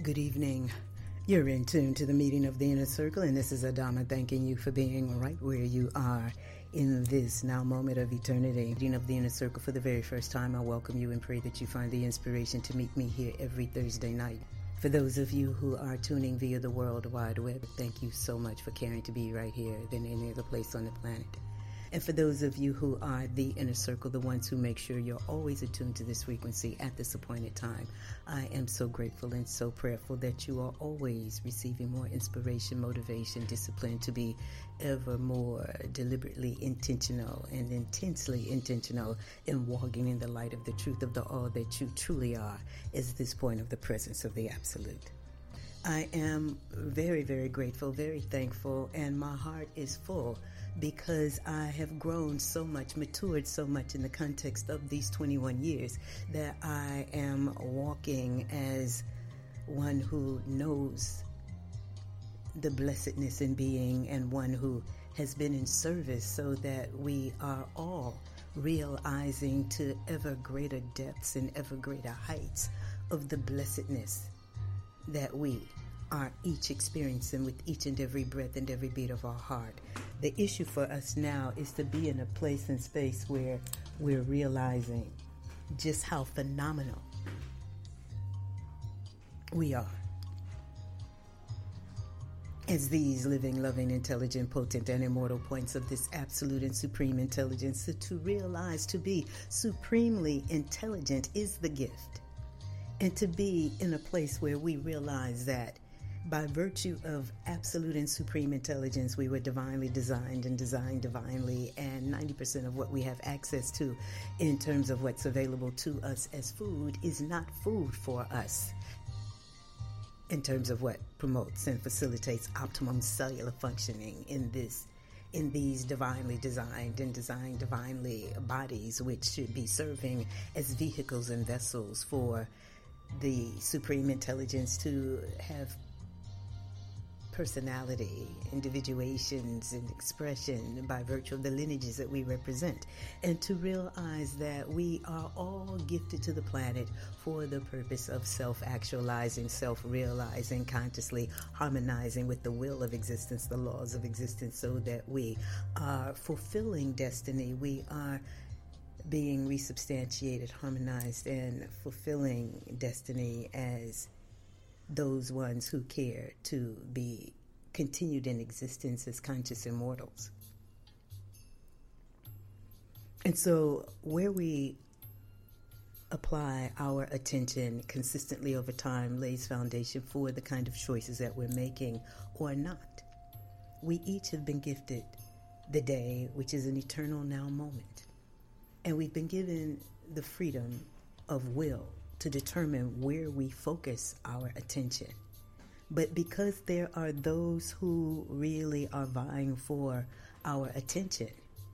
Good evening. You're in tune to the meeting of the Inner Circle, and this is Adama thanking you for being right where you are in this now moment of eternity. Meeting of the Inner Circle for the very first time, I welcome you and pray that you find the inspiration to meet me here every Thursday night. For those of you who are tuning via the World Wide Web, thank you so much for caring to be right here than any other place on the planet. And for those of you who are the Inner Circle, the ones who make sure you're always attuned to this frequency at this appointed time, I am so grateful and so prayerful that you are always receiving more inspiration, motivation, discipline to be ever more deliberately intentional and intensely intentional in walking in the light of the truth of the all that you truly are is this point of the presence of the Absolute. I am very, very grateful, very thankful, and my heart is full because I have grown so much, matured so much in the context of these 21 years that I am walking as one who knows the blessedness in being and one who has been in service so that we are all realizing to ever greater depths and ever greater heights of the blessedness that we are each experiencing with each and every breath and every beat of our heart. The issue for us now is to be in a place and space where we're realizing just how phenomenal we are as these living, loving, intelligent, potent, and immortal points of this absolute and supreme intelligence. So to realize to be supremely intelligent is the gift. And to be in a place where we realize that by virtue of absolute and supreme intelligence, we were divinely designed and designed divinely, and 90% of what we have access to in terms of what's available to us as food is not food for us in terms of what promotes and facilitates optimum cellular functioning in these divinely designed and designed divinely bodies, which should be serving as vehicles and vessels for the supreme intelligence to have personality, individuations, and expression by virtue of the lineages that we represent, and to realize that we are all gifted to the planet for the purpose of self-actualizing, self-realizing, consciously harmonizing with the will of existence, the laws of existence, so that we are fulfilling destiny. We are being resubstantiated, harmonized, and fulfilling destiny as those ones who care to be continued in existence as conscious immortals. And so where we apply our attention consistently over time lays foundation for the kind of choices that we're making or not. We each have been gifted the day, which is an eternal now moment. And we've been given the freedom of will to determine where we focus our attention. But because there are those who really are vying for our attention,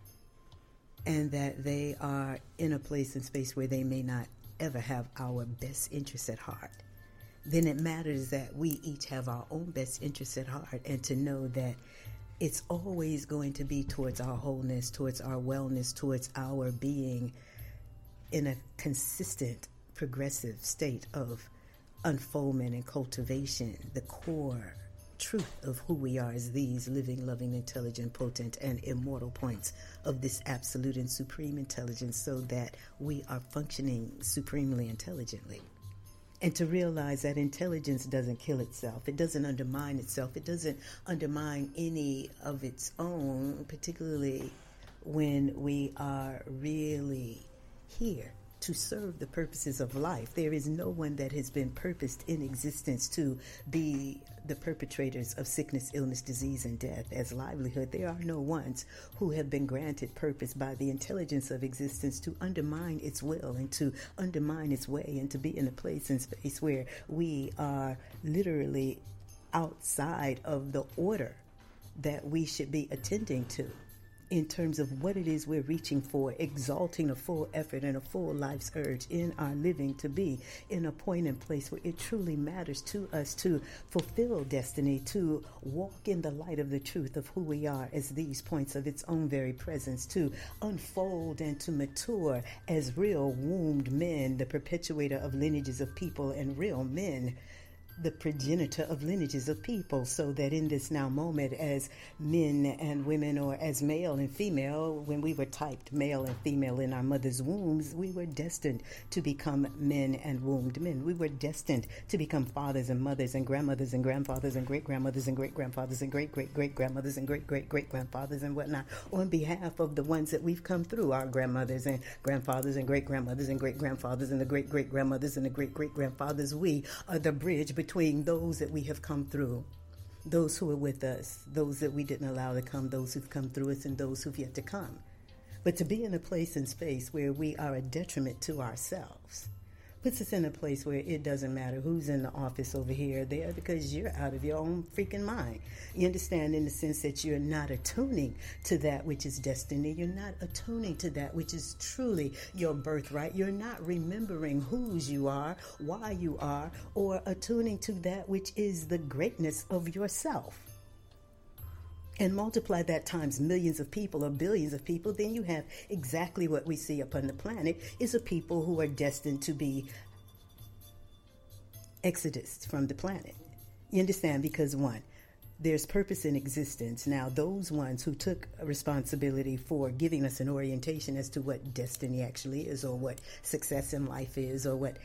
and that they are in a place and space where they may not ever have our best interests at heart, then it matters that we each have our own best interests at heart, and to know that it's always going to be towards our wholeness, towards our wellness, towards our being in a consistent, progressive state of unfoldment and cultivation, the core truth of who we are as these living, loving, intelligent, potent, and immortal points of this absolute and supreme intelligence, so that we are functioning supremely intelligently. And to realize that intelligence doesn't kill itself. It doesn't undermine itself. It doesn't undermine any of its own, particularly when we are really here to serve the purposes of life. There is no one that has been purposed in existence to be the perpetrators of sickness, illness, disease, and death as livelihood. There are no ones who have been granted purpose by the intelligence of existence to undermine its will and to undermine its way, and to be in a place and space where we are literally outside of the order that we should be attending to in terms of what it is we're reaching for, exalting a full effort and a full life's urge in our living to be in a point and place where it truly matters to us to fulfill destiny, to walk in the light of the truth of who we are as these points of its own very presence, to unfold and to mature as real wombed men, the perpetuator of lineages of people, and real men, the progenitor of lineages of people, so that in this now moment, as men and women, or as male and female, when we were typed male and female in our mother's wombs, we were destined to become men and wombed men. We were destined to become fathers and mothers and grandmothers and grandfathers and great-grandmothers and great-grandfathers and great-great-great-grandmothers and great-great-great-grandfathers and whatnot, on behalf of the ones that we've come through, our grandmothers and grandfathers and great-grandmothers and great-grandfathers and the great-great-grandmothers and the great-great-grandfathers. We are the bridge between those that we have come through, those who are with us, those that we didn't allow to come, those who've come through us, and those who've yet to come. But to be in a place and space where we are a detriment to ourselves puts us in a place where it doesn't matter who's in the office over here or there, because you're out of your own freaking mind. You understand, in the sense that you're not attuning to that which is destiny. You're not attuning to that which is truly your birthright. You're not remembering whose you are, why you are, or attuning to that which is the greatness of yourself. And multiply that times millions of people or billions of people, then you have exactly what we see upon the planet, is a people who are destined to be exodus from the planet. You understand? Because one, there's purpose in existence. Now, those ones who took responsibility for giving us an orientation as to what destiny actually is, or what success in life is, or what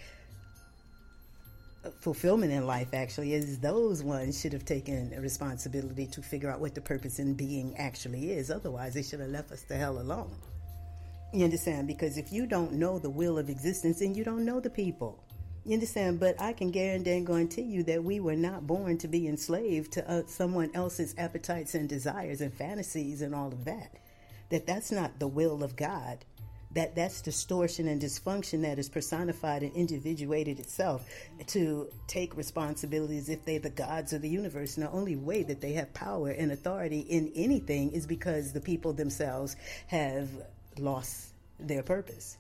fulfillment in life actually is, those ones should have taken a responsibility to figure out what the purpose in being actually is. Otherwise, they should have left us the hell alone. You understand? Because if you don't know the will of existence, then you don't know the people. You understand? But I can guarantee you that we were not born to be enslaved to someone else's appetites and desires and fantasies and all of that. That's not the will of God. That's distortion and dysfunction that is personified and individuated itself to take responsibilities if they're the gods of the universe. And the only way that they have power and authority in anything is because the people themselves have lost their purpose,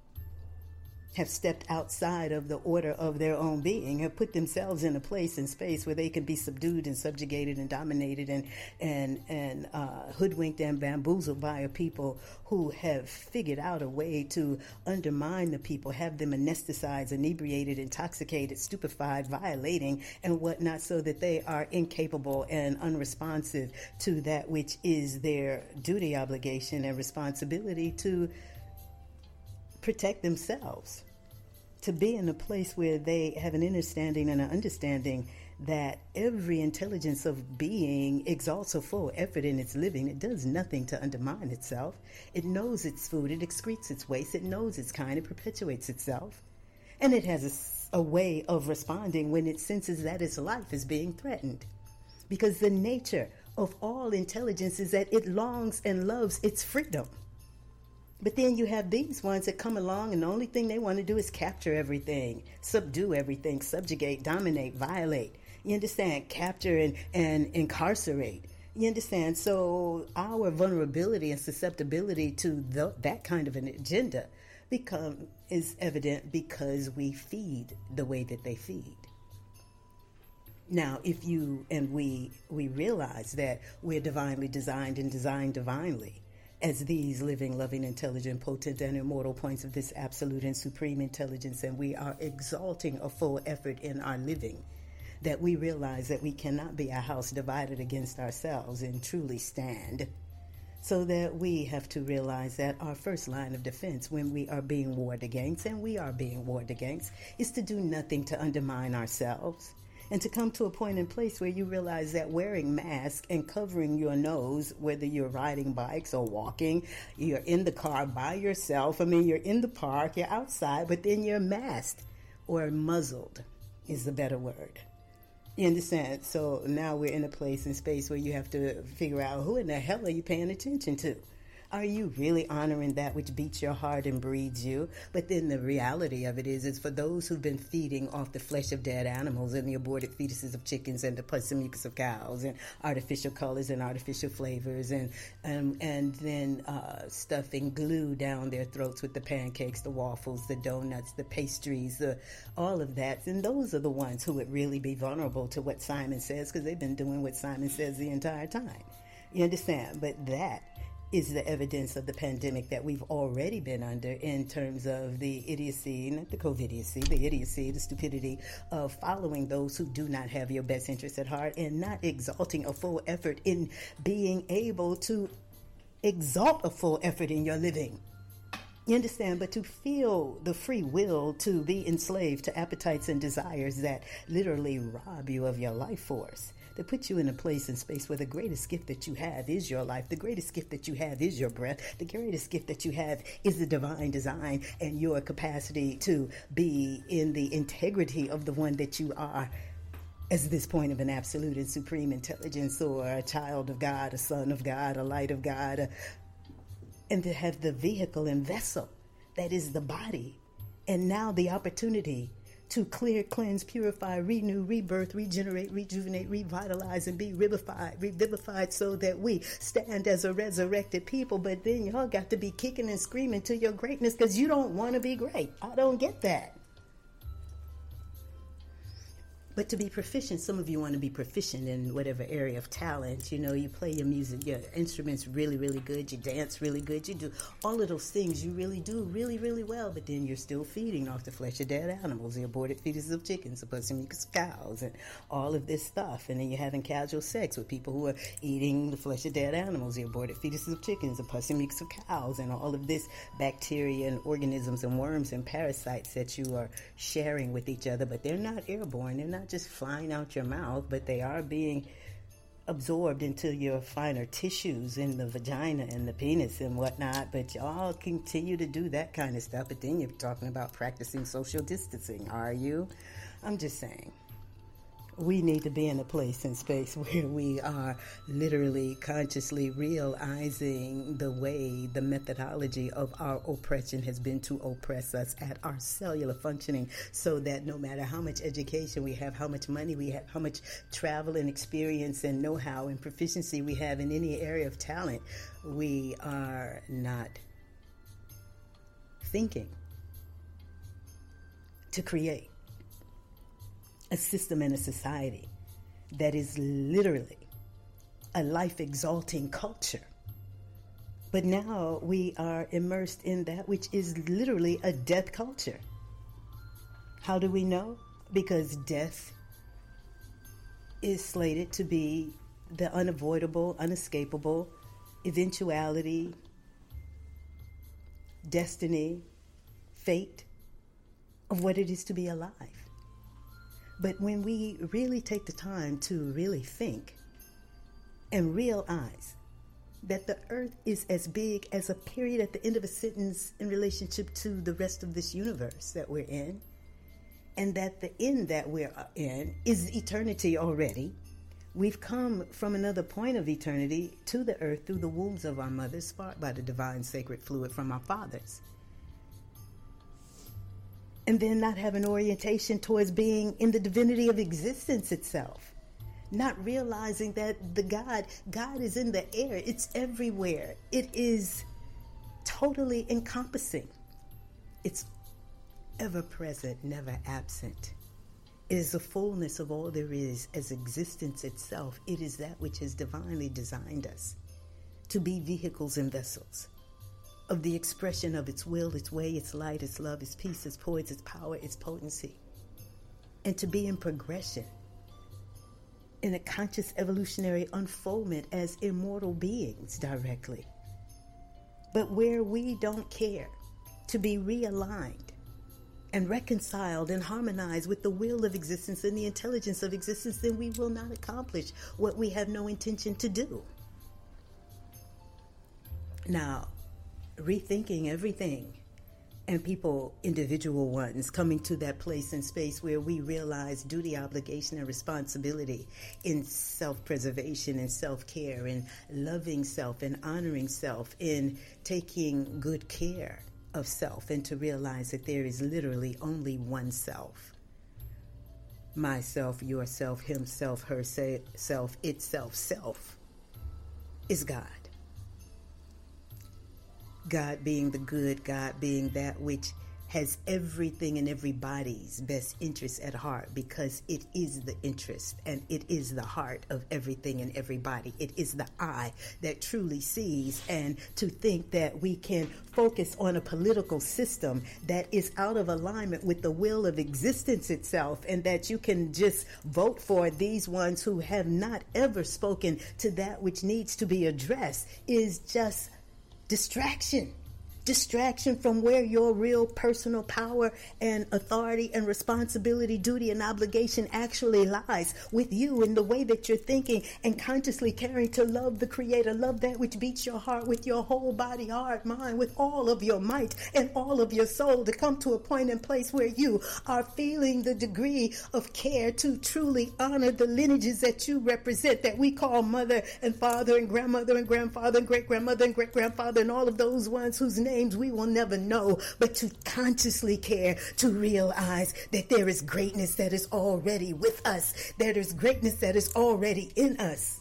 have stepped outside of the order of their own being, have put themselves in a place and space where they can be subdued and subjugated and dominated and hoodwinked and bamboozled by a people who have figured out a way to undermine the people, have them anesthetized, inebriated, intoxicated, stupefied, violating, and whatnot, so that they are incapable and unresponsive to that which is their duty, obligation, and responsibility to protect themselves, to be in a place where they have an understanding and an understanding that every intelligence of being exalts a full effort in its living. It does nothing to undermine itself. It knows its food, it excretes its waste, it knows its kind, it perpetuates itself. And it has a way of responding when it senses that its life is being threatened. Because the nature of all intelligence is that it longs and loves its freedom. But then you have these ones that come along and the only thing they want to do is capture everything, subdue everything, subjugate, dominate, violate. You understand? Capture and incarcerate. You understand? So our vulnerability and susceptibility to that kind of an agenda is evident because we feed the way that they feed. Now, if you and we realize that we're divinely designed and designed divinely, as these living, loving, intelligent, potent, and immortal points of this absolute and supreme intelligence, and we are exalting a full effort in our living, that we realize that we cannot be a house divided against ourselves and truly stand. So that we have to realize that our first line of defense when we are being warred against, and we are being warred against, is to do nothing to undermine ourselves. And to come to a point in place where you realize that wearing masks and covering your nose, whether you're riding bikes or walking, you're in the car by yourself, you're in the park, you're outside, but then you're masked or muzzled is the better word. You understand? So now we're in a place and space where you have to figure out, who in the hell are you paying attention to? Are you really honoring that which beats your heart and breeds you? But then the reality of it is for those who've been feeding off the flesh of dead animals and the aborted fetuses of chickens and the pus and mucus of cows and artificial colors and artificial flavors and then stuffing glue down their throats with the pancakes, the waffles, the donuts, the pastries, all of that. And those are the ones who would really be vulnerable to what Simon says, because they've been doing what Simon says the entire time. You understand? But that is the evidence of the pandemic that we've already been under in terms of the idiocy, not the COVIDiocy, the idiocy, the stupidity of following those who do not have your best interests at heart and not exalting a full effort in being able to exalt a full effort in your living. You understand? But to feel the free will to be enslaved to appetites and desires that literally rob you of your life force, that put you in a place and space where the greatest gift that you have is your life, the greatest gift that you have is your breath, the greatest gift that you have is the divine design and your capacity to be in the integrity of the one that you are as this point of an absolute and supreme intelligence, or a child of God, a son of God, a light of God, and to have the vehicle and vessel that is the body, and now the opportunity to clear, cleanse, purify, renew, rebirth, regenerate, rejuvenate, revitalize, and be revivified so that we stand as a resurrected people. But then y'all got to be kicking and screaming to your greatness because you don't want to be great. I don't get that. But to be proficient, some of you want to be proficient in whatever area of talent. You know, you play your music, your instruments really, really good. You dance really good. You do all of those things. You really do really, really well. But then you're still feeding off the flesh of dead animals, the aborted fetuses of chickens, the pussy mucus of cows, and all of this stuff. And then you're having casual sex with people who are eating the flesh of dead animals, the aborted fetuses of chickens, the pussy mucus of cows, and all of this bacteria and organisms and worms and parasites that you are sharing with each other. But they're not airborne. They're not just flying out your mouth, but they are being absorbed into your finer tissues in the vagina and the penis and whatnot. But y'all continue to do that kind of stuff. But then you're talking about practicing social distancing, are you? I'm just saying. We need to be in a place and space where we are literally consciously realizing the way, the methodology of our oppression has been to oppress us at our cellular functioning, so that no matter how much education we have, how much money we have, how much travel and experience and know-how and proficiency we have in any area of talent, we are not thinking to create a system and a society that is literally a life-exalting culture. But now we are immersed in that which is literally a death culture. How do we know? Because death is slated to be the unavoidable, unescapable eventuality, destiny, fate of what it is to be alive. But when we really take the time to really think and realize that the earth is as big as a period at the end of a sentence in relationship to the rest of this universe that we're in, and that the end that we're in is eternity already. We've come from another point of eternity to the earth through the wombs of our mothers, sparked by the divine sacred fluid from our fathers. And then not have an orientation towards being in the divinity of existence itself. Not realizing that the God is in the air. It's everywhere. It is totally encompassing. It's ever present, never absent. It is the fullness of all there is as existence itself. It is that which has divinely designed us to be vehicles and vessels of the expression of its will, its way, its light, its love, its peace, its poise, its power, its potency. And to be in progression, in a conscious evolutionary unfoldment as immortal beings directly. But where we don't care to be realigned and reconciled and harmonized with the will of existence and the intelligence of existence, then we will not accomplish what we have no intention to do. Now, rethinking everything, and people, individual ones, coming to that place and space where we realize duty, obligation, and responsibility in self-preservation and self-care, in loving self and honoring self, in taking good care of self, and to realize that there is literally only one self. Myself, yourself, himself, herself, itself, self is God. God being the good, God being that which has everything and everybody's best interest at heart, because it is the interest and it is the heart of everything and everybody. It is the eye that truly sees. And to think that we can focus on a political system that is out of alignment with the will of existence itself, and that you can just vote for these ones who have not ever spoken to that which needs to be addressed, is just distraction. Distraction from where your real personal power and authority and responsibility, duty and obligation actually lies, with you in the way that you're thinking and consciously caring to love the Creator, love that which beats your heart with your whole body, heart, mind, with all of your might and all of your soul, to come to a point and place where you are feeling the degree of care to truly honor the lineages that you represent, that we call mother and father and grandmother and grandfather and great-grandmother and great-grandfather and all of those ones whose names we will never know, but to consciously care, to realize that there is greatness that is already with us, that is greatness that is already in us.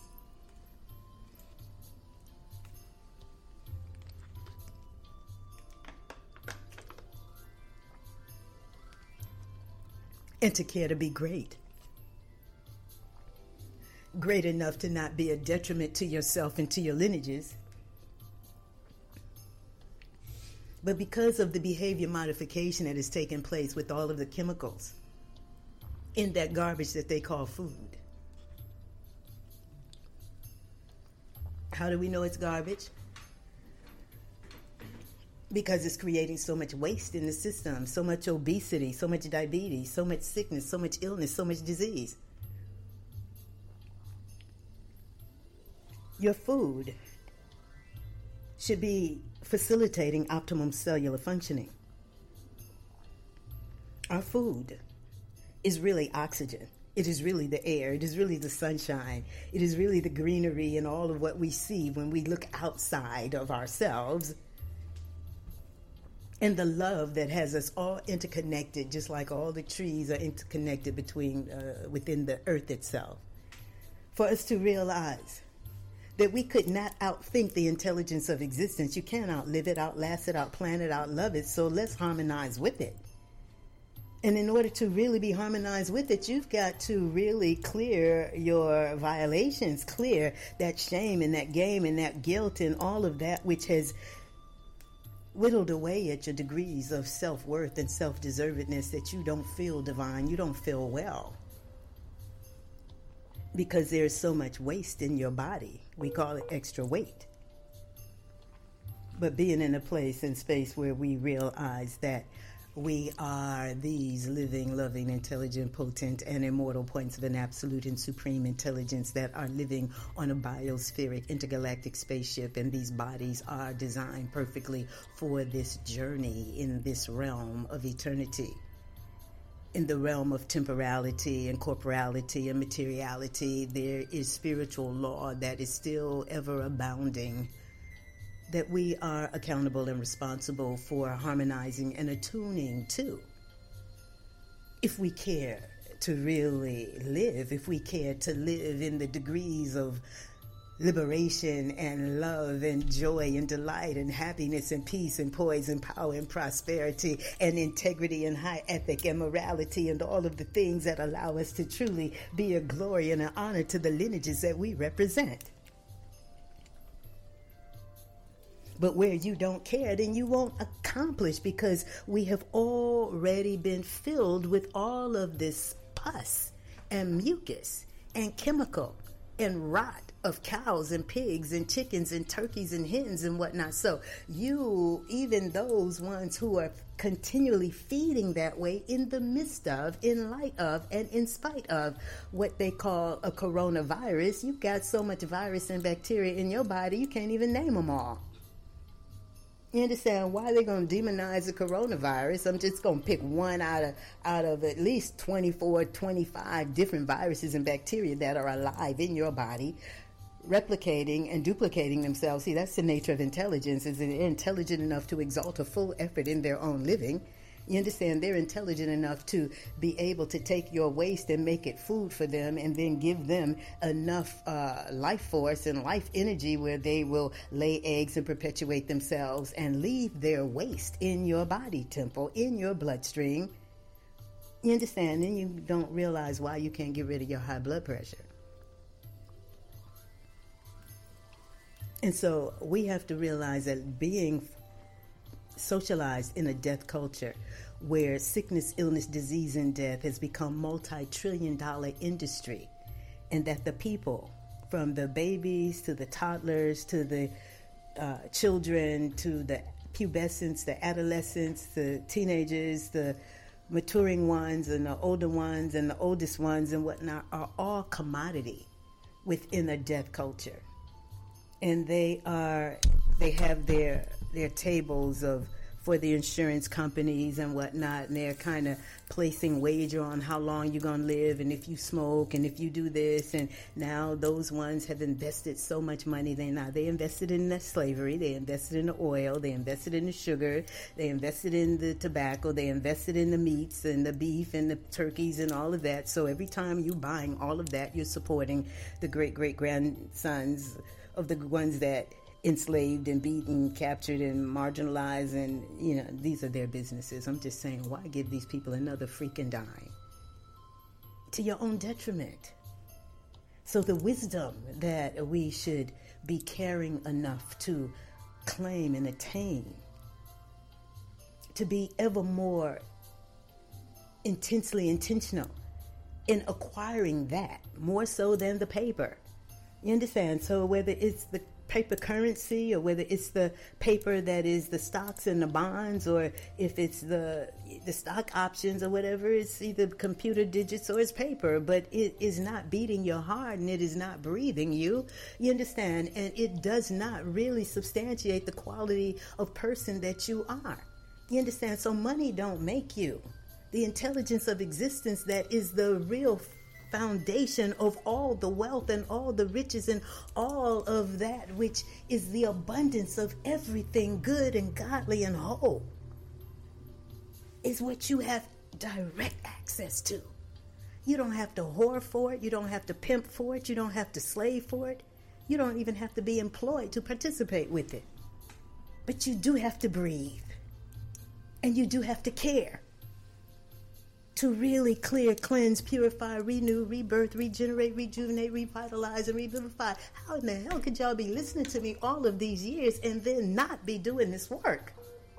And to care to be great. Great enough to not be a detriment to yourself and to your lineages. But because of the behavior modification that has taken place with all of the chemicals in that garbage that they call food. How do we know it's garbage? Because it's creating so much waste in the system, so much obesity, so much diabetes, so much sickness, so much illness, so much disease. Your food should be facilitating optimum cellular functioning. Our food is really oxygen. It is really the air. It is really the sunshine. It is really the greenery and all of what we see when we look outside of ourselves. And the love that has us all interconnected, just like all the trees are interconnected within the earth itself. For us to realize that we could not outthink the intelligence of existence. You can't outlive it, outlast it, outplan it, outlove it. So let's harmonize with it. And in order to really be harmonized with it, you've got to really clear your violations, clear that shame and that game and that guilt and all of that which has whittled away at your degrees of self-worth and self-deservedness, that you don't feel divine, you don't feel well. Because there's so much waste in your body. We call it extra weight. But being in a place and space where we realize that we are these living, loving, intelligent, potent, and immortal points of an absolute and supreme intelligence that are living on a biospheric intergalactic spaceship, and these bodies are designed perfectly for this journey in this realm of eternity. In the realm of temporality and corporality and materiality, there is spiritual law that is still ever abounding, that we are accountable and responsible for harmonizing and attuning to. If we care to really live, if we care to live in the degrees of liberation and love and joy and delight and happiness and peace and poise and power and prosperity and integrity and high ethic and morality and all of the things that allow us to truly be a glory and an honor to the lineages that we represent. But where you don't care, then you won't accomplish, because we have already been filled with all of this pus and mucus and chemical and rot of cows and pigs and chickens and turkeys and hens and whatnot. So you, even those ones who are continually feeding that way in the midst of, in light of, and in spite of what they call a coronavirus, you've got so much virus and bacteria in your body, you can't even name them all. You understand why they're going to demonize the coronavirus? I'm just going to pick one out of at least 24, 25 different viruses and bacteria that are alive in your body, replicating and duplicating themselves. See, that's the nature of intelligence, is they're intelligent enough to exalt a full effort in their own living. You understand? They're intelligent enough to be able to take your waste and make it food for them, and then give them enough life force and life energy where they will lay eggs and perpetuate themselves and leave their waste in your body temple, in your bloodstream. You understand? Then you don't realize why you can't get rid of your high blood pressure. And so we have to realize that being socialized in a death culture where sickness, illness, disease, and death has become multi-trillion-dollar industry, and that the people, from the babies to the toddlers to the children to the pubescents, the adolescents, the teenagers, the maturing ones and the older ones and the oldest ones and whatnot, are all commodity within a death culture. And they have their tables for the insurance companies and whatnot, and they're kind of placing wager on how long you're going to live, and if you smoke, and if you do this. And now those ones have invested so much money. They invested in the slavery, they invested in the oil, they invested in the sugar, they invested in the tobacco, they invested in the meats and the beef and the turkeys and all of that. So every time you're buying all of that, you're supporting the great-great-grandsons of the ones that enslaved and beaten, captured and marginalized, and these are their businesses. I'm just saying, why give these people another freaking dime? To your own detriment. So the wisdom that we should be caring enough to claim and attain, to be ever more intensely intentional in acquiring that, more so than the paper. You understand? So whether it's the paper currency, or whether it's the paper that is the stocks and the bonds, or if it's the stock options or whatever, it's either computer digits or it's paper, but it is not beating your heart and it is not breathing you. You understand? And it does not really substantiate the quality of person that you are. You understand? So money don't make you. The intelligence of existence that is the real foundation of all the wealth and all the riches and all of that which is the abundance of everything good and godly and whole, is what you have direct access to. You don't have to whore for it. You don't have to pimp for it. You don't have to slave for it. You don't even have to be employed to participate with it. But you do have to breathe. And you do have to care. To really clear, cleanse, purify, renew, rebirth, regenerate, rejuvenate, revitalize, and revivify. How in the hell could y'all be listening to me all of these years and then not be doing this work?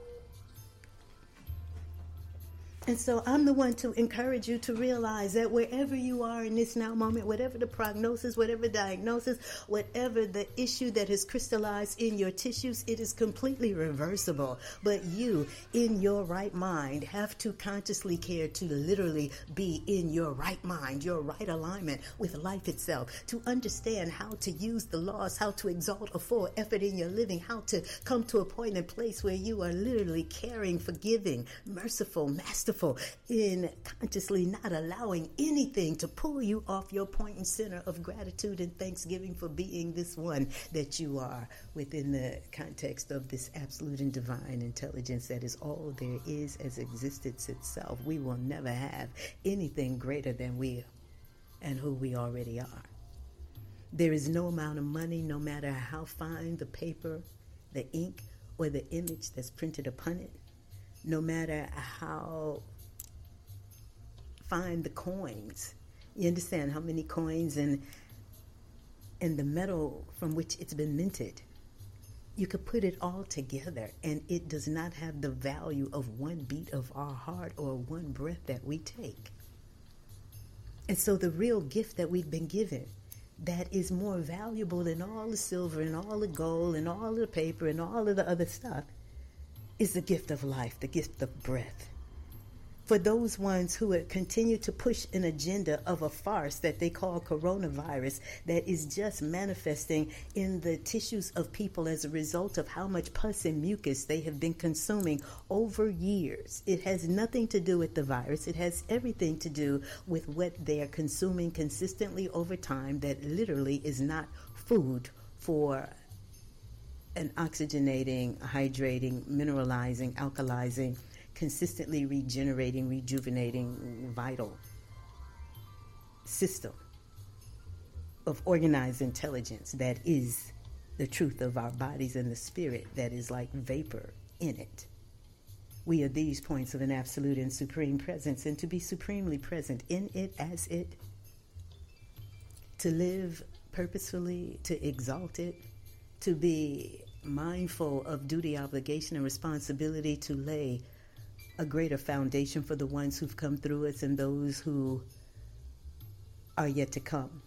And so I'm the one to encourage you to realize that wherever you are in this now moment, whatever the prognosis, whatever diagnosis, whatever the issue that has crystallized in your tissues, it is completely reversible. But you, in your right mind, have to consciously care to literally be in your right mind, your right alignment with life itself, to understand how to use the laws, how to exalt a full effort in your living, how to come to a point and place where you are literally caring, forgiving, merciful, masterful, in consciously not allowing anything to pull you off your point and center of gratitude and thanksgiving for being this one that you are within the context of this absolute and divine intelligence that is all there is as existence itself. We will never have anything greater than we and who we already are. There is no amount of money, no matter how fine the paper, the ink, or the image that's printed upon it, no matter how fine the coins. You understand how many coins and the metal from which it's been minted. You could put it all together and it does not have the value of one beat of our heart or one breath that we take. And so the real gift that we've been given, that is more valuable than all the silver and all the gold and all the paper and all of the other stuff, is the gift of life, the gift of breath. For those ones who would continue to push an agenda of a farce that they call coronavirus, that is just manifesting in the tissues of people as a result of how much pus and mucus they have been consuming over years. It has nothing to do with the virus. It has everything to do with what they are consuming consistently over time that literally is not food for an oxygenating, hydrating, mineralizing, alkalizing, consistently regenerating, rejuvenating, vital system of organized intelligence that is the truth of our bodies and the spirit that is like vapor in it. We are these points of an absolute and supreme presence, and to be supremely present in it as it, to live purposefully, to exalt it, to be mindful of duty, obligation, and responsibility to lay a greater foundation for the ones who've come through us and those who are yet to come.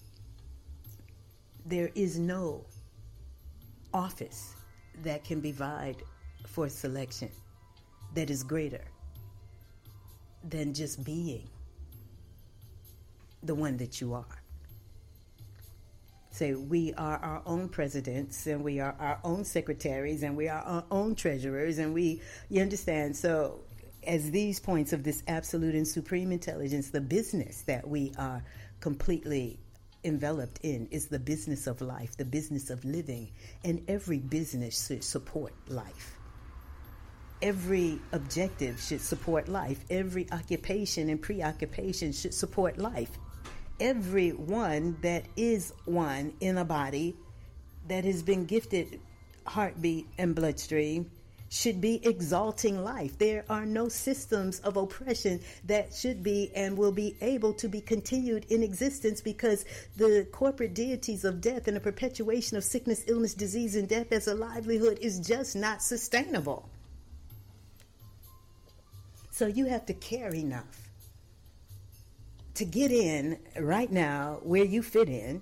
There is no office that can be vied for selection that is greater than just being the one that you are. So we are our own presidents, and we are our own secretaries, and we are our own treasurers, and you understand? So as these points of this absolute and supreme intelligence, the business that we are completely enveloped in is the business of life, the business of living, and every business should support life. Every objective should support life. Every occupation and preoccupation should support life. Everyone that is one in a body that has been gifted heartbeat and bloodstream should be exalting life. There are no systems of oppression that should be and will be able to be continued in existence, because the corporate deities of death and the perpetuation of sickness, illness, disease, and death as a livelihood is just not sustainable. So you have to care enough to get in right now where you fit in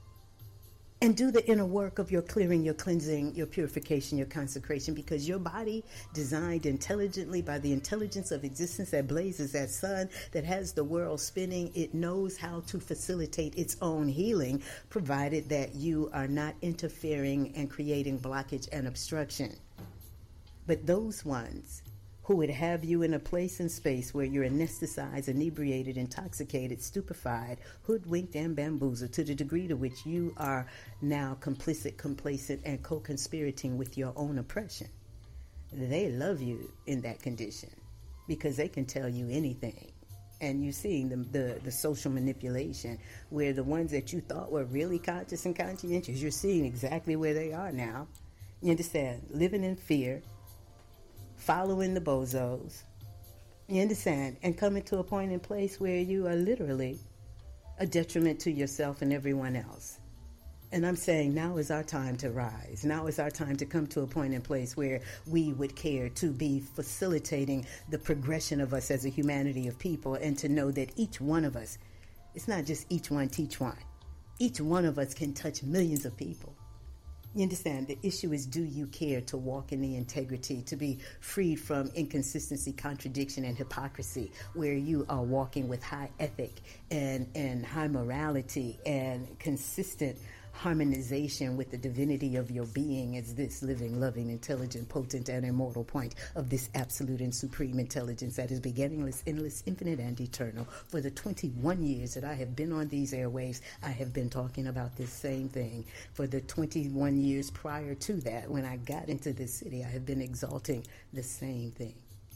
and do the inner work of your clearing, your cleansing, your purification, your consecration, because your body, designed intelligently by the intelligence of existence that blazes that sun, that has the world spinning, it knows how to facilitate its own healing, provided that you are not interfering and creating blockage and obstruction. But those ones who would have you in a place and space where you're anesthetized, inebriated, intoxicated, stupefied, hoodwinked, and bamboozled to the degree to which you are now complicit, complacent, and co-conspirating with your own oppression. They love you in that condition because they can tell you anything. And you're seeing the social manipulation where the ones that you thought were really conscious and conscientious, you're seeing exactly where they are now. You understand? Living in fear, following the bozos, you understand, and coming to a point in place where you are literally a detriment to yourself and everyone else. And I'm saying now is our time to rise. Now is our time to come to a point in place where we would care to be facilitating the progression of us as a humanity of people, and to know that each one of us, it's not just each one teach one. Each one of us can touch millions of people. You understand? The issue is, do you care to walk in the integrity, to be freed from inconsistency, contradiction, and hypocrisy, where you are walking with high ethic and high morality and consistent harmonization with the divinity of your being as this living, loving, intelligent, potent, and immortal point of this absolute and supreme intelligence that is beginningless, endless, infinite, and eternal. For the 21 years that I have been on these airwaves, I have been talking about this same thing. For the 21 years prior to that, when I got into this city, I have been exalting the same thing.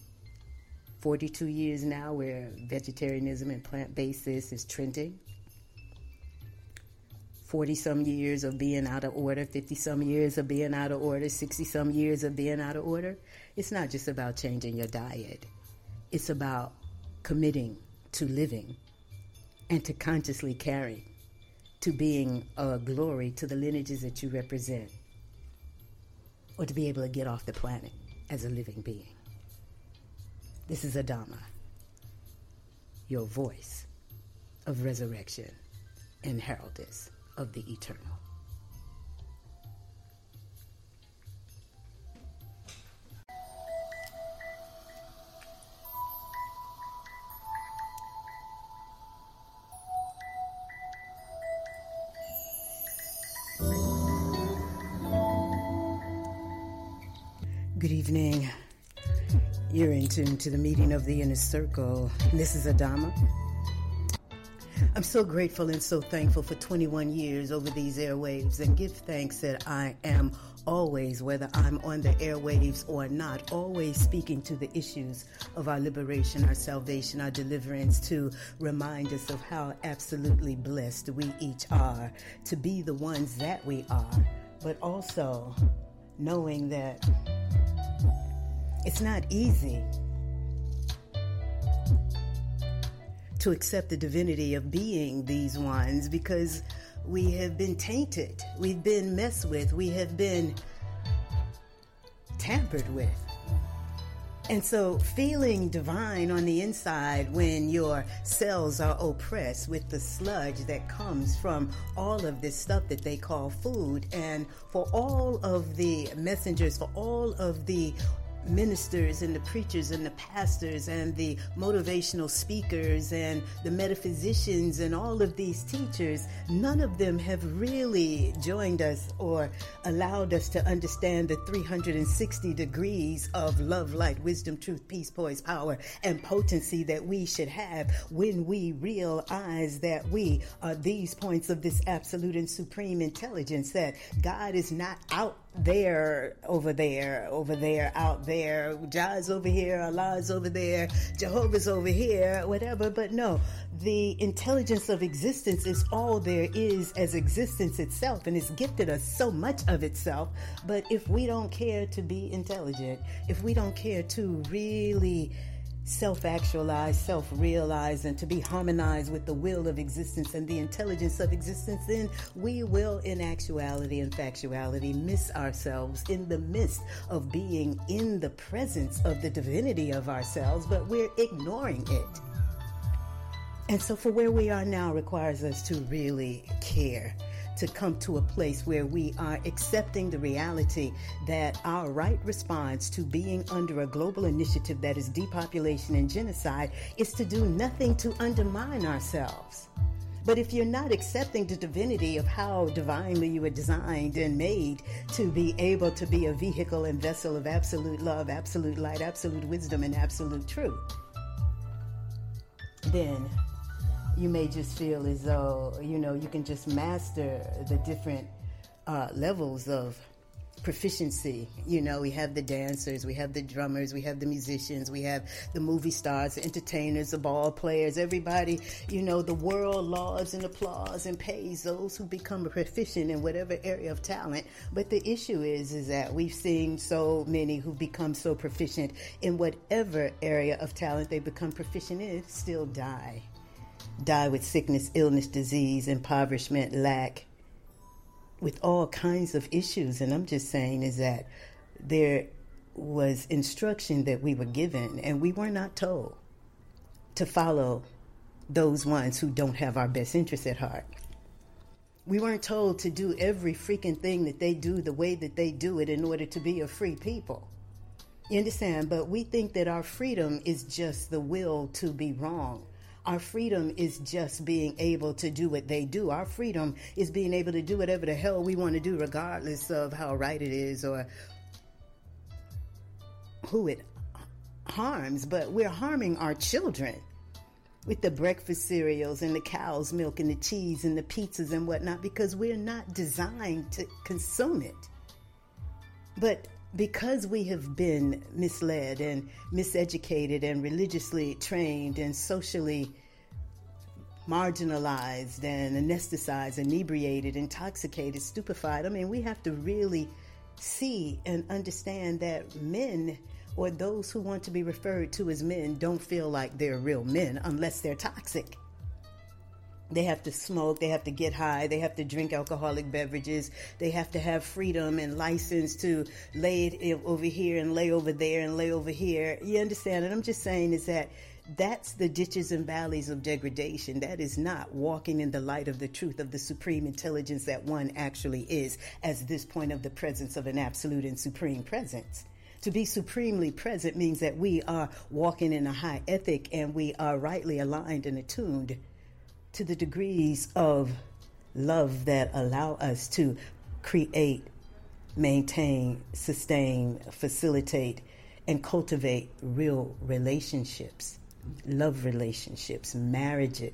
42 years now where vegetarianism and plant-based is trending. 40-some years of being out of order, 50-some years of being out of order, 60-some years of being out of order. It's not just about changing your diet. It's about committing to living and to consciously caring, to being a glory to the lineages that you represent, or to be able to get off the planet as a living being. This is Adama, your voice of resurrection and heraldess of the eternal. Good evening. You're in tune to the meeting of the inner circle. This is Adama. I'm so grateful and so thankful for 21 years over these airwaves, and give thanks that I am always, whether I'm on the airwaves or not, always speaking to the issues of our liberation, our salvation, our deliverance, to remind us of how absolutely blessed we each are to be the ones that we are, but also knowing that it's not easy to accept the divinity of being these ones, because we have been tainted, we've been messed with, we have been tampered with. And so feeling divine on the inside when your cells are oppressed with the sludge that comes from all of this stuff that they call food, and for all of the messengers, for all of the ministers and the preachers and the pastors and the motivational speakers and the metaphysicians and all of these teachers, none of them have really joined us or allowed us to understand the 360 degrees of love, light, wisdom, truth, peace, poise, power, and potency that we should have when we realize that we are these points of this absolute and supreme intelligence, that God is not out there, over there, over there, out there, Jah's over here, Allah's over there, Jehovah's over here, whatever. But no, the intelligence of existence is all there is as existence itself, and it's gifted us so much of itself. But if we don't care to be intelligent, if we don't care to really self-actualize, self-realize, and to be harmonized with the will of existence and the intelligence of existence, then we will, in actuality and factuality, miss ourselves in the midst of being in the presence of the divinity of ourselves, but we're ignoring it. And so for where we are now requires us to really care, to come to a place where we are accepting the reality that our right response to being under a global initiative that is depopulation and genocide is to do nothing to undermine ourselves. But if you're not accepting the divinity of how divinely you were designed and made to be able to be a vehicle and vessel of absolute love, absolute light, absolute wisdom, and absolute truth, then you may just feel as though, you can just master the different levels of proficiency. We have the dancers, we have the drummers, we have the musicians, we have the movie stars, the entertainers, the ball players, everybody, the world lauds and applauds and pays those who become proficient in whatever area of talent. But the issue is that we've seen so many who become so proficient in whatever area of talent they become proficient in, still die with sickness, illness, disease, impoverishment, lack, with all kinds of issues. And I'm just saying is that there was instruction that we were given, and we were not told to follow those ones who don't have our best interests at heart. We weren't told to do every freaking thing that they do the way that they do it in order to be a free people. You understand? But we think that our freedom is just the will to be wrong. Our freedom is just being able to do what they do. Our freedom is being able to do whatever the hell we want to do, regardless of how right it is or who it harms. But we're harming our children with the breakfast cereals and the cow's milk and the cheese and the pizzas and whatnot, because we're not designed to consume it. But because we have been misled and miseducated and religiously trained and socially marginalized and anesthetized, inebriated, intoxicated, stupefied, we have to really see and understand that men, or those who want to be referred to as men, don't feel like they're real men unless they're toxic. They have to smoke, they have to get high, they have to drink alcoholic beverages, they have to have freedom and license to lay it over here and lay over there and lay over here. You understand? And I'm just saying is that that's the ditches and valleys of degradation. That is not walking in the light of the truth of the supreme intelligence that one actually is, as this point of the presence of an absolute and supreme presence. To be supremely present means that we are walking in a high ethic and we are rightly aligned and attuned to the degrees of love that allow us to create, maintain, sustain, facilitate, and cultivate real relationships, love relationships, marriages,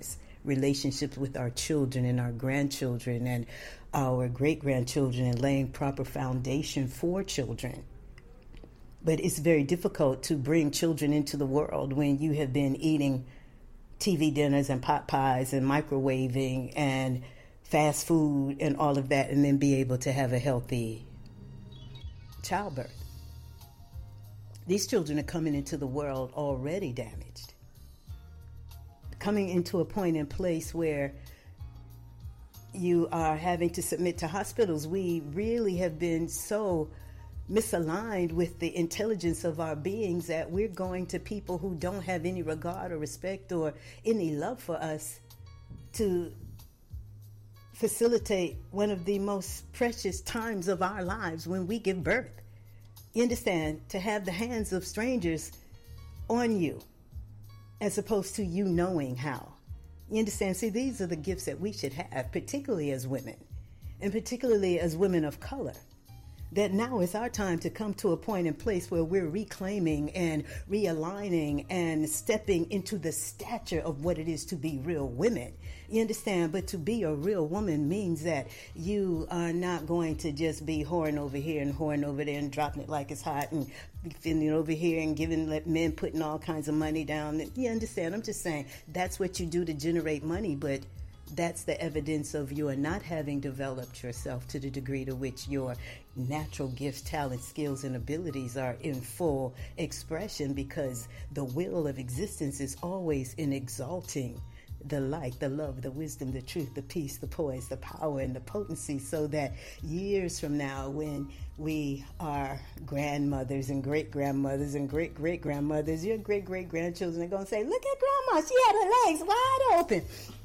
relationships with our children and our grandchildren and our great-grandchildren and laying proper foundation for children. But it's very difficult to bring children into the world when you have been eating TV dinners and pot pies and microwaving and fast food and all of that, and then be able to have a healthy childbirth. These children are coming into the world already damaged, coming into a point in place where you are having to submit to hospitals. We really have been so misaligned with the intelligence of our beings that we're going to people who don't have any regard or respect or any love for us to facilitate one of the most precious times of our lives when we give birth. You understand? To have the hands of strangers on you as opposed to you knowing how. You understand? See, these are the gifts that we should have, particularly as women, and particularly as women of color. That now is our time to come to a point and place where we're reclaiming and realigning and stepping into the stature of what it is to be real women. You understand? But to be a real woman means that you are not going to just be whoring over here and whoring over there and dropping it like it's hot and feeling over here and giving men putting all kinds of money down. You understand? I'm just saying that's what you do to generate money, but that's the evidence of you are not having developed yourself to the degree to which your natural gifts, talents, skills, and abilities are in full expression, because the will of existence is always in exalting the light, the love, the wisdom, the truth, the peace, the poise, the power, and the potency, so that years from now, when we are grandmothers and great-grandmothers and great-great-grandmothers, your great-great-grandchildren are going to say, look at Grandma, she had her legs wide open.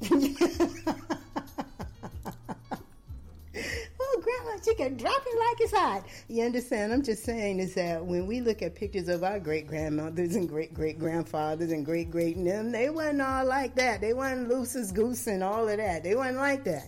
Oh, Grandma, she can drop it like it's hot. You understand? I'm just saying is that when we look at pictures of our great-grandmothers and great-great-grandfathers and great-great them, they wasn't all like that. They wasn't loose as goose and all of that. They wasn't like that.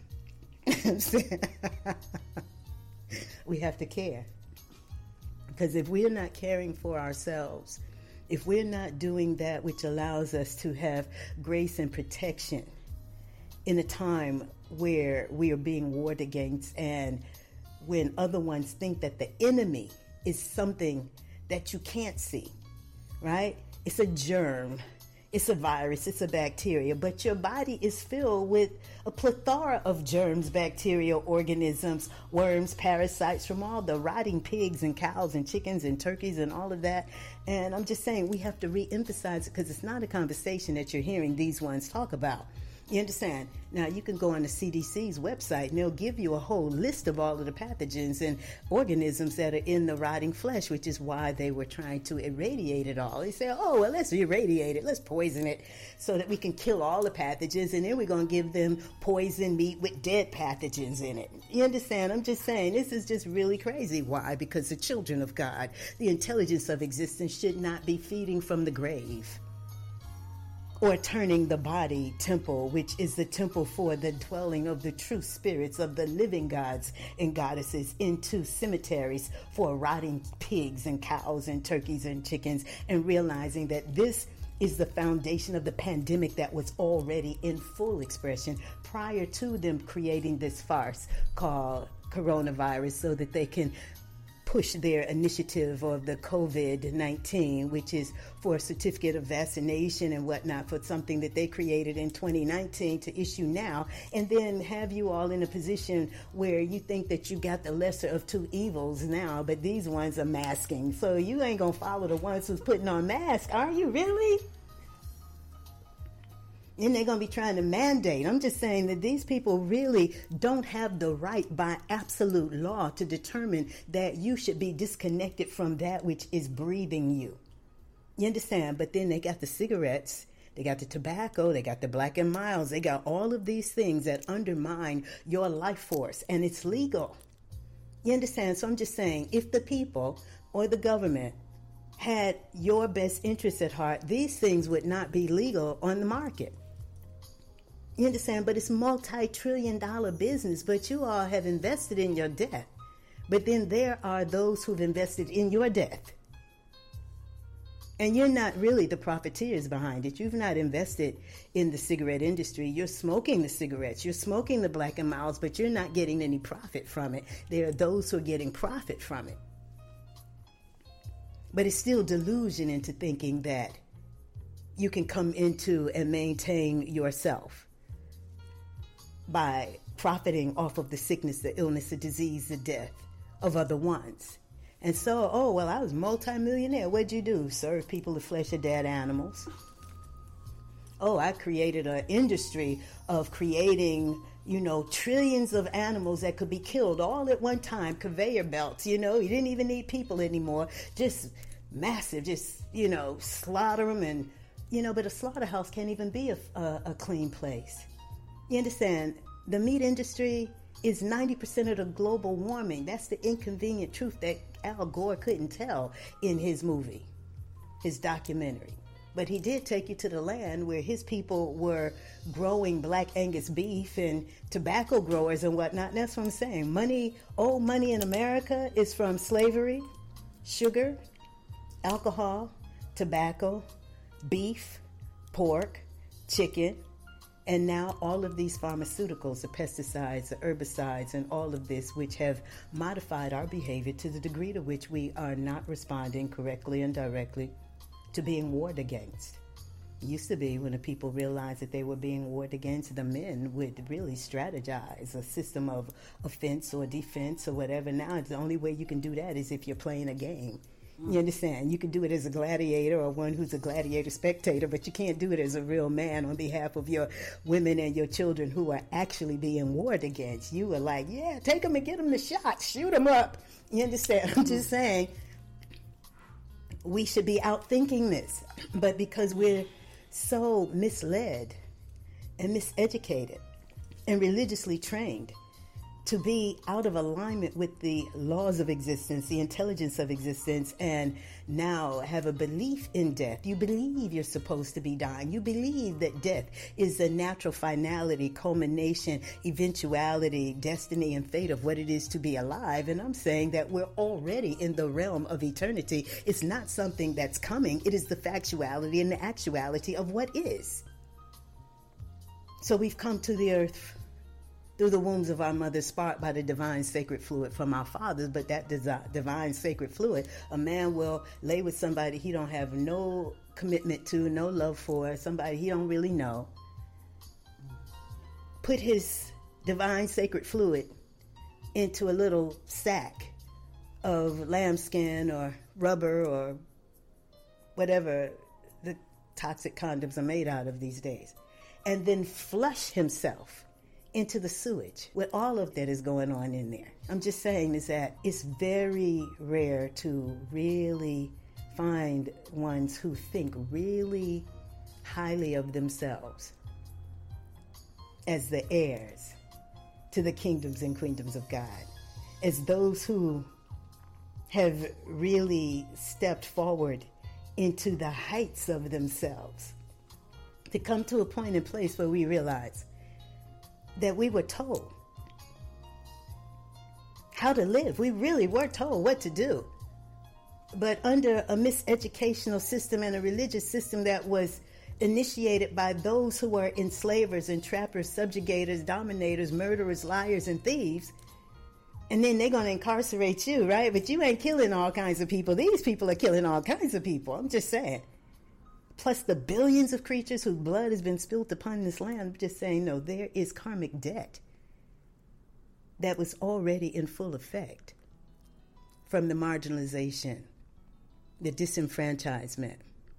We have to care. Because if we're not caring for ourselves, if we're not doing that which allows us to have grace and protection in a time where we are being warred against, and when other ones think that the enemy is something that you can't see, right? It's a germ, it's a virus, it's a bacteria, but your body is filled with a plethora of germs, bacteria, organisms, worms, parasites from all the rotting pigs and cows and chickens and turkeys and all of that. And I'm just saying we have to re-emphasize it, because it's not a conversation that you're hearing these ones talk about. You understand? Now, you can go on the CDC's website and they'll give you a whole list of all of the pathogens and organisms that are in the rotting flesh, which is why they were trying to irradiate it all. They say, oh, well, let's irradiate it. Let's poison it so that we can kill all the pathogens, and then we're going to give them poison meat with dead pathogens in it. You understand? I'm just saying this is just really crazy. Why? Because the children of God, the intelligence of existence, should not be feeding from the grave, or turning the body temple, which is the temple for the dwelling of the true spirits of the living gods and goddesses, into cemeteries for rotting pigs and cows and turkeys and chickens, and realizing that this is the foundation of the pandemic that was already in full expression prior to them creating this farce called coronavirus, so that they can push their initiative of the COVID-19, which is for a certificate of vaccination and whatnot, for something that they created in 2019 to issue now, and then have you all in a position where you think that you got the lesser of two evils now, but these ones are masking. So you ain't gonna follow the ones who's putting on masks, are you really? And they're going to be trying to mandate. I'm just saying that these people really don't have the right by absolute law to determine that you should be disconnected from that which is breathing you. You understand? But then they got the cigarettes, they got the tobacco, they got the Black and Milds, they got all of these things that undermine your life force, and it's legal. You understand? So I'm just saying, if the people or the government had your best interests at heart, these things would not be legal on the market. You understand? But it's multi-trillion-dollar business, but you all have invested in your death. But then there are those who've invested in your death. And you're not really the profiteers behind it. You've not invested in the cigarette industry. You're smoking the cigarettes. You're smoking the Black and Milds, but you're not getting any profit from it. There are those who are getting profit from it. But it's still delusion into thinking that you can come into and maintain yourself by profiting off of the sickness, the illness, the disease, the death of other ones. And so, I was multimillionaire. What'd you do? Serve people the flesh of dead animals. I created an industry of creating, trillions of animals that could be killed all at one time, conveyor belts, you didn't even need people anymore. Just massive, slaughter them and, but a slaughterhouse can't even be a clean place. You understand? The meat industry is 90% of the global warming. That's the inconvenient truth that Al Gore couldn't tell in his movie, his documentary. But he did take you to the land where his people were growing Black Angus beef and tobacco growers and whatnot. And that's what I'm saying. Old money in America is from slavery, sugar, alcohol, tobacco, beef, pork, chicken, and now all of these pharmaceuticals, the pesticides, the herbicides, and all of this, which have modified our behavior to the degree to which we are not responding correctly and directly to being warred against. It used to be when the people realized that they were being warred against, the men would really strategize a system of offense or defense or whatever. Now, the only way you can do that is if you're playing a game. You understand? You can do it as a gladiator or one who's a gladiator spectator, but you can't do it as a real man on behalf of your women and your children who are actually being warred against. You are like, yeah, take them and get them the shot. Shoot them up. You understand? I'm just saying we should be out thinking this. But because we're so misled and miseducated and religiously trained to be out of alignment with the laws of existence, the intelligence of existence, and now have a belief in death. You believe you're supposed to be dying. You believe that death is the natural finality, culmination, eventuality, destiny, and fate of what it is to be alive. And I'm saying that we're already in the realm of eternity. It's not something that's coming. It is the factuality and the actuality of what is. So we've come to the earth through the wombs of our mothers, sparked by the divine sacred fluid from our fathers. But that divine sacred fluid, a man will lay with somebody he don't have no commitment to, no love for, somebody he don't really know, put his divine sacred fluid into a little sack of lambskin or rubber or whatever the toxic condoms are made out of these days, and then flush himself into the sewage with all of that is going on in there. I'm just saying is that it's very rare to really find ones who think really highly of themselves as the heirs to the kingdoms and queendoms of God, as those who have really stepped forward into the heights of themselves, to come to a point and place where we realize that we were told how to live. We really were told what to do. But under a miseducational system and a religious system that was initiated by those who were enslavers and trappers, subjugators, dominators, murderers, liars, and thieves, and then they're going to incarcerate you, right? But you ain't killing all kinds of people. These people are killing all kinds of people. I'm just saying. Plus the billions of creatures whose blood has been spilled upon this land. I'm just saying, no, there is karmic debt that was already in full effect from the marginalization, the disenfranchisement,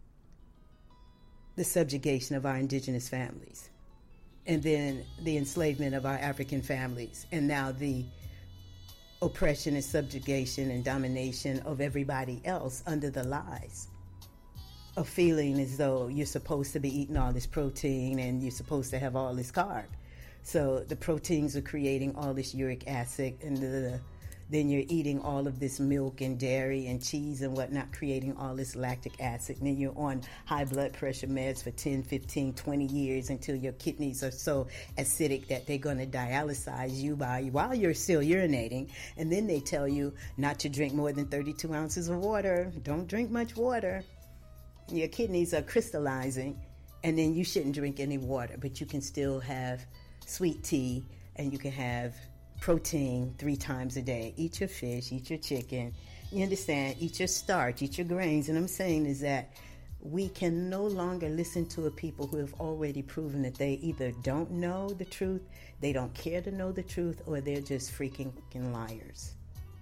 the subjugation of our indigenous families, and then the enslavement of our African families, and now the oppression and subjugation and domination of everybody else under the lies of feeling as though you're supposed to be eating all this protein and you're supposed to have all this carb. So the proteins are creating all this uric acid, and then you're eating all of this milk and dairy and cheese and whatnot, creating all this lactic acid. And then you're on high blood pressure meds for 10, 15, 20 years until your kidneys are so acidic that they're going to dialysize you while you're still urinating. And then they tell you not to drink more than 32 ounces of water. Don't drink much water. your kidneys are crystallizing, and then you shouldn't drink any water, but you can still have sweet tea, and you can have protein 3 times a day. Eat your fish, eat your chicken, you understand, eat your starch, eat your grains. And I'm saying is that we can no longer listen to a people who have already proven that they either don't know the truth, they don't care to know the truth, or they're just freaking liars.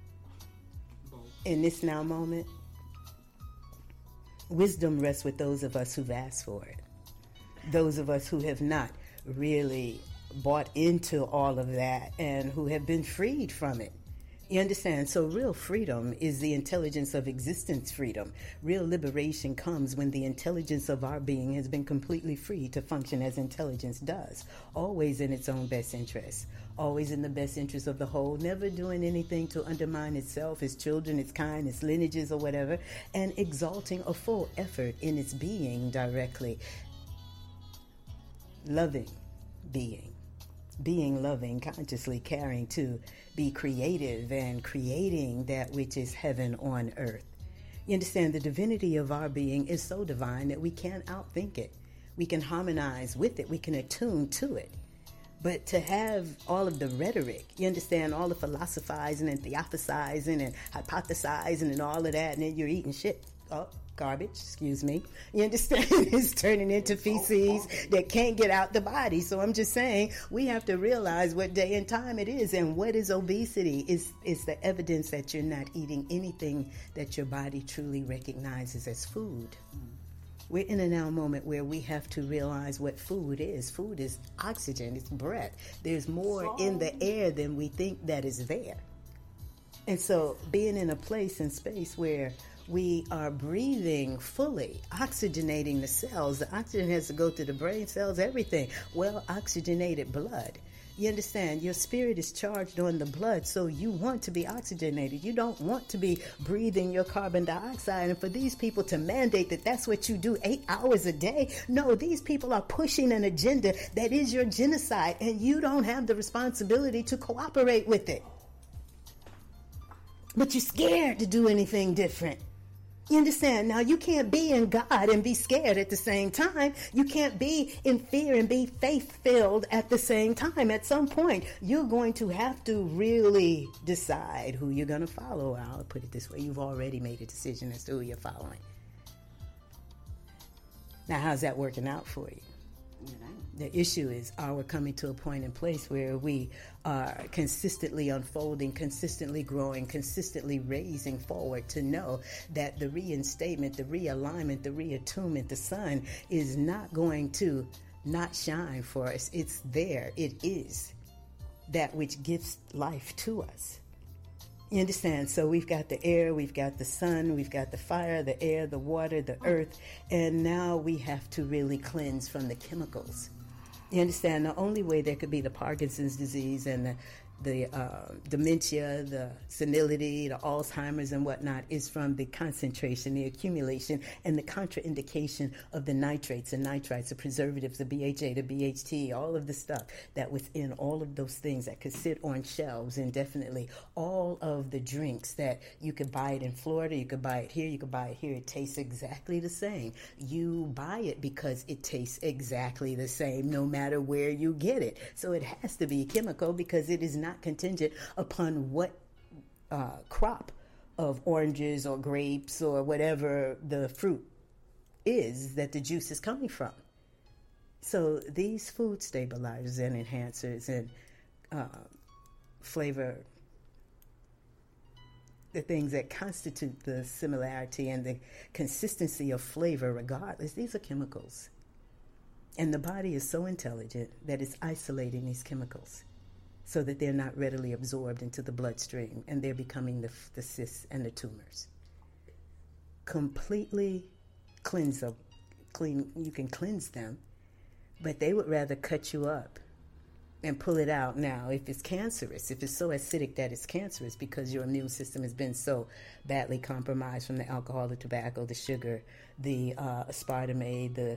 In this now moment, wisdom rests with those of us who've asked for it. Those of us who have not really bought into all of that and who have been freed from it. You understand? So real freedom is the intelligence of existence freedom. Real liberation comes when the intelligence of our being has been completely free to function as intelligence does, always in its own best interest, always in the best interest of the whole, never doing anything to undermine itself, its children, its kind, its lineages, or whatever, and exalting a full effort in its being directly. Loving being loving, consciously caring to be creative and creating that which is heaven on earth. You understand, the divinity of our being is so divine that we can't outthink it. We can harmonize with it. We can attune to it. But to have all of the rhetoric, you understand, all the philosophizing and theophysizing and hypothesizing and all of that, and then you're eating shit. Oh, garbage, excuse me. You understand? It's turning into feces that can't get out the body. So I'm just saying we have to realize what day and time it is, and what is obesity. Is the evidence that you're not eating anything that your body truly recognizes as food. We're in a now moment where we have to realize what food is. Food is oxygen, it's breath. There's more in the air than we think that is there. And so being in a place and space where we are breathing fully, oxygenating the cells. The oxygen has to go to the brain cells, everything. Well oxygenated blood. You understand? Your spirit is charged on the blood, so you want to be oxygenated. You don't want to be breathing your carbon dioxide. And for these people to mandate that that's what you do 8 hours a day, no, these people are pushing an agenda that is your genocide, and you don't have the responsibility to cooperate with it. But you're scared to do anything different. You understand? Now, you can't be in God and be scared at the same time. You can't be in fear and be faith-filled at the same time. At some point, you're going to have to really decide who you're going to follow. I'll put it this way. You've already made a decision as to who you're following. Now, how's that working out for you? The issue is, are we coming to a point in place where we are consistently unfolding, consistently growing, consistently raising forward to know that the reinstatement, the realignment, the reattunement, the sun is not going to not shine for us. It's there. It is that which gives life to us. You understand? So we've got the air, we've got the sun, we've got the fire, the air, the water, the earth, and now we have to really cleanse from the chemicals. You understand? The only way there could be the Parkinson's disease and the dementia, the senility, the Alzheimer's and whatnot is from the concentration, the accumulation, and the contraindication of the nitrates and nitrites, the preservatives, the BHA, the BHT, all of the stuff that was in all of those things that could sit on shelves indefinitely. All of the drinks that you could buy it in Florida, you could buy it here, you could buy it here. It tastes exactly the same. You buy it because it tastes exactly the same no matter where you get it. So it has to be chemical because it is not contingent upon what crop of oranges or grapes or whatever the fruit is that the juice is coming from. So these food stabilizers and enhancers and flavor, the things that constitute the similarity and the consistency of flavor regardless, these are chemicals. And the body is so intelligent that it's isolating these chemicals so that they're not readily absorbed into the bloodstream and they're becoming the cysts and the tumors. Completely you can cleanse them, but they would rather cut you up and pull it out. Now, if it's cancerous, if it's so acidic that it's cancerous because your immune system has been so badly compromised from the alcohol, the tobacco, the sugar, the aspartame, the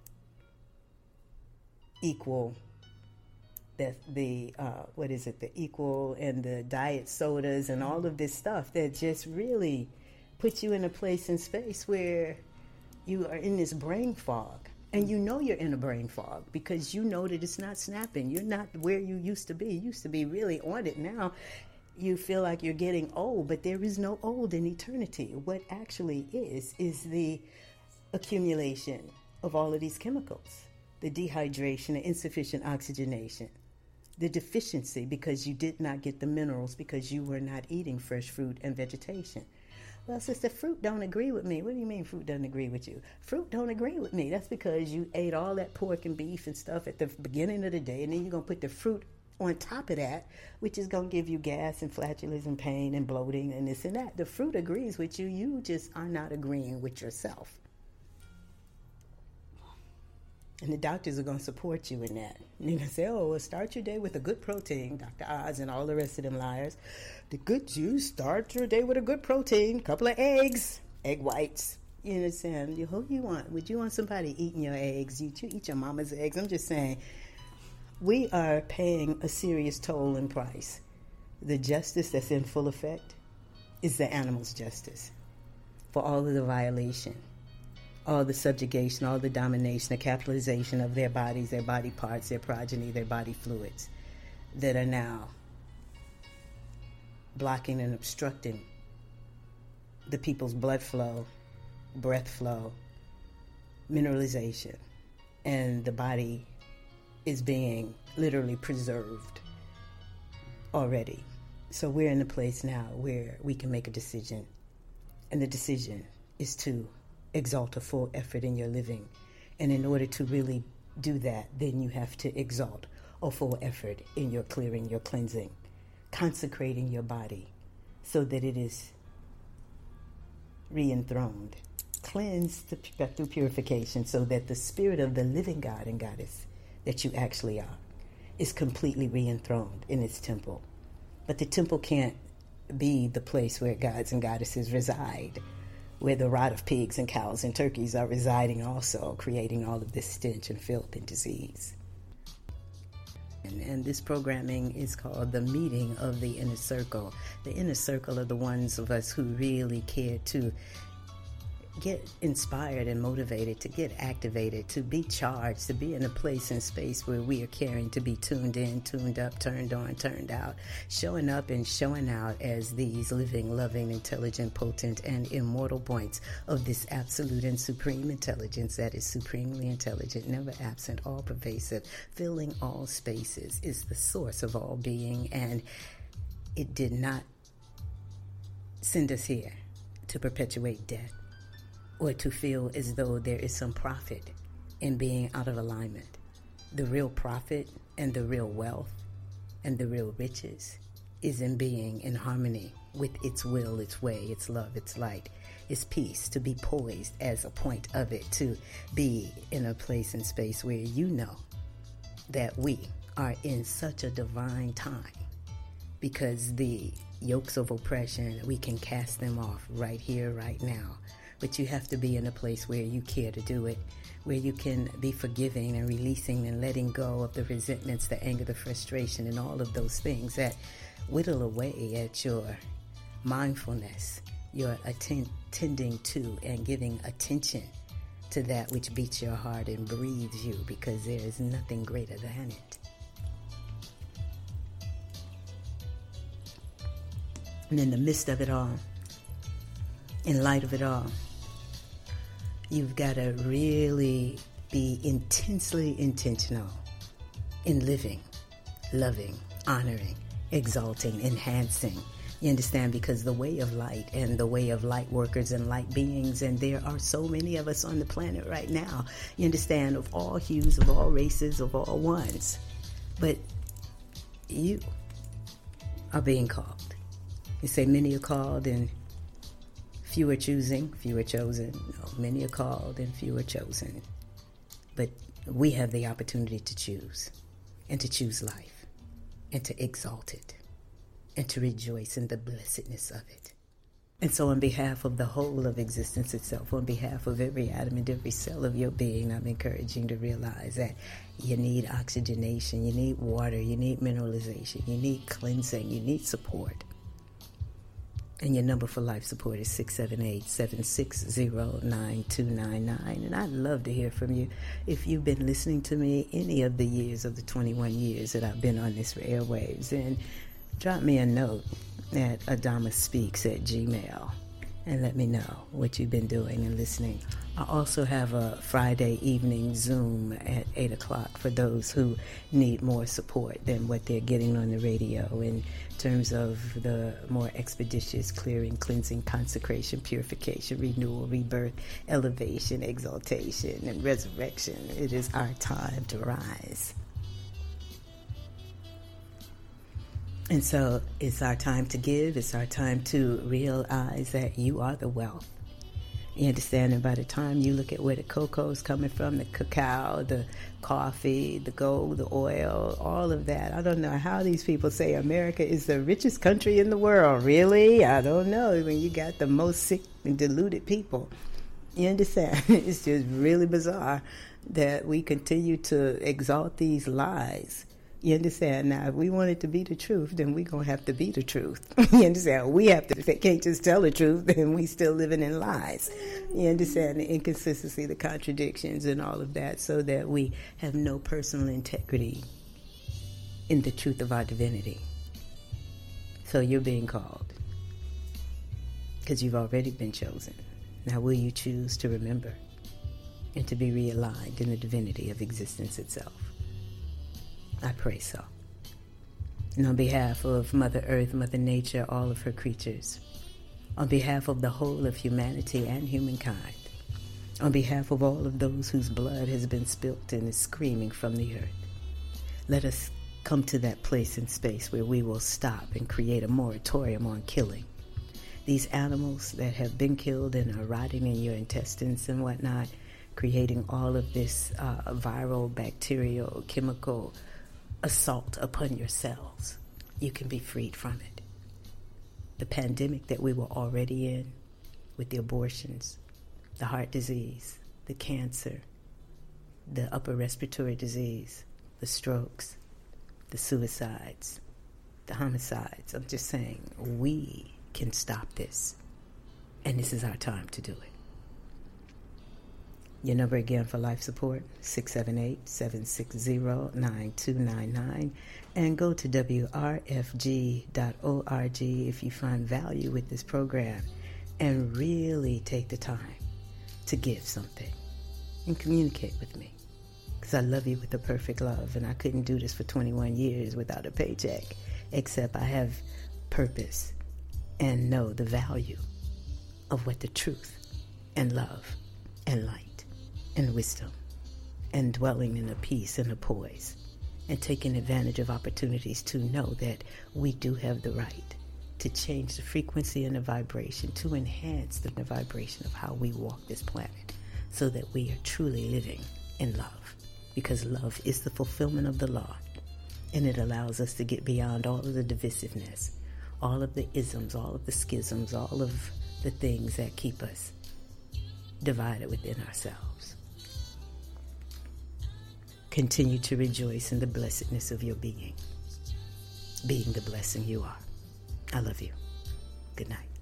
equal, the equal and the diet sodas and all of this stuff that just really puts you in a place and space where You are in this brain fog. And you know you're in a brain fog because you know that it's not snapping. You're not where you used to be. You used to be really on it. Now you feel like you're getting old, but there is no old in eternity. What actually is the accumulation of all of these chemicals, the dehydration, the insufficient oxygenation, the deficiency because you did not get the minerals because you were not eating fresh fruit and vegetation. Well, sister, fruit don't agree with me. What do you mean fruit doesn't agree with you? Fruit don't agree with me. That's because you ate all that pork and beef and stuff at the beginning of the day, and then you're going to put the fruit on top of that, which is going to give you gas and flatulence and pain and bloating and this and that. The fruit agrees with you. You just are not agreeing with yourself. And the doctors are going to support you in that. And you're going to say, oh, well, start your day with a good protein, Dr. Oz and all the rest of them liars. The good Jews start your day with a good protein, couple of eggs, egg whites. You understand? Who you want? Would you want somebody eating your eggs? You eat your mama's eggs? I'm just saying, we are paying a serious toll and price. The justice that's in full effect is the animal's justice for all of the violation, all the subjugation, all the domination, the capitalization of their bodies, their body parts, their progeny, their body fluids that are now blocking and obstructing the people's blood flow, breath flow, mineralization, and the body is being literally preserved already. So we're in a place now where we can make a decision, and the decision is to exalt a full effort in your living. And in order to really do that, then you have to exalt a full effort in your clearing, your cleansing, consecrating your body so that it is re-enthroned, cleansed through purification, so that the spirit of the living God and Goddess that you actually are is completely re-enthroned in its temple. But the temple can't be the place where gods and goddesses reside, where the rot of pigs and cows and turkeys are residing also, creating all of this stench and filth and disease. And this programming is called The Meeting of the Inner Circle. The inner circle are the ones of us who really care to get inspired and motivated, to get activated, to be charged, to be in a place and space where we are caring to be tuned in, tuned up, turned on, turned out, showing up and showing out as these living, loving, intelligent, potent, and immortal points of this absolute and supreme intelligence that is supremely intelligent, never absent, all pervasive, filling all spaces, is the source of all being, and it did not send us here to perpetuate death, or to feel as though there is some profit in being out of alignment. The real profit and the real wealth and the real riches is in being in harmony with its will, its way, its love, its light, its peace, to be poised as a point of it, to be in a place and space where you know that we are in such a divine time, because the yokes of oppression, we can cast them off right here, right now. But you have to be in a place where you care to do it, where you can be forgiving and releasing and letting go of the resentments, the anger, the frustration, and all of those things that whittle away at your mindfulness, your attending to and giving attention to that which beats your heart and breathes you, because there is nothing greater than it. And in the midst of it all, in light of it all, you've got to really be intensely intentional in living, loving, honoring, exalting, enhancing. You understand? Because the way of light and the way of light workers and light beings, and there are so many of us on the planet right now, you understand, of all hues, of all races, of all ones. But you are being called. You say many are called and few are choosing, few are chosen. No, many are called and few are chosen. But we have the opportunity to choose, and to choose life, and to exalt it, and to rejoice in the blessedness of it. And so on behalf of the whole of existence itself, on behalf of every atom and every cell of your being, I'm encouraging you to realize that you need oxygenation, you need water, you need mineralization, you need cleansing, you need support. And your number for life support is 678-760-9299. And I'd love to hear from you. If you've been listening to me any of the years of the 21 years that I've been on this airwaves, and drop me a note at adamaspeaks@gmail.com and let me know what you've been doing and listening. I also have a Friday evening Zoom at 8 o'clock for those who need more support than what they're getting on the radio in terms of the more expeditious clearing, cleansing, consecration, purification, renewal, rebirth, elevation, exaltation, and resurrection. It is our time to rise. And so it's our time to give. It's our time to realize that you are the wealth. You understand? And by the time you look at where the cocoa is coming from, the cacao, the coffee, the gold, the oil, all of that. I don't know how these people say America is the richest country in the world. Really? I don't know. When you got the most sick and deluded people. You understand? It's just really bizarre that we continue to exalt these lies. You understand? Now, if we want it to be the truth, then we're going to have to be the truth. You understand? We have to, if they can't just tell the truth, then we still living in lies. You understand? The inconsistency, the contradictions, and all of that, so that we have no personal integrity in the truth of our divinity. So you're being called because you've already been chosen. Now, will you choose to remember and to be realigned in the divinity of existence itself? I pray so. And on behalf of Mother Earth, Mother Nature, all of her creatures, on behalf of the whole of humanity and humankind, on behalf of all of those whose blood has been spilt and is screaming from the earth, let us come to that place in space where we will stop and create a moratorium on killing. These animals that have been killed and are rotting in your intestines and whatnot, creating all of this viral, bacterial, chemical assault upon your cells. You can be freed from it. The pandemic that we were already in, with the abortions, the heart disease, the cancer, the upper respiratory disease, the strokes, the suicides, the homicides. I'm just saying, we can stop this. And this is our time to do it. Your number again for life support, 678-760-9299. And go to wrfg.org if you find value with this program. And really take the time to give something. And communicate with me. Because I love you with a perfect love. And I couldn't do this for 21 years without a paycheck. Except I have purpose. And know the value of what the truth and love and light and wisdom, and dwelling in a peace and a poise, and taking advantage of opportunities to know that we do have the right to change the frequency and the vibration, to enhance the vibration of how we walk this planet, so that we are truly living in love, because love is the fulfillment of the law, and it allows us to get beyond all of the divisiveness, all of the isms, all of the schisms, all of the things that keep us divided within ourselves. Continue to rejoice in the blessedness of your being the blessing you are. I love you. Good night.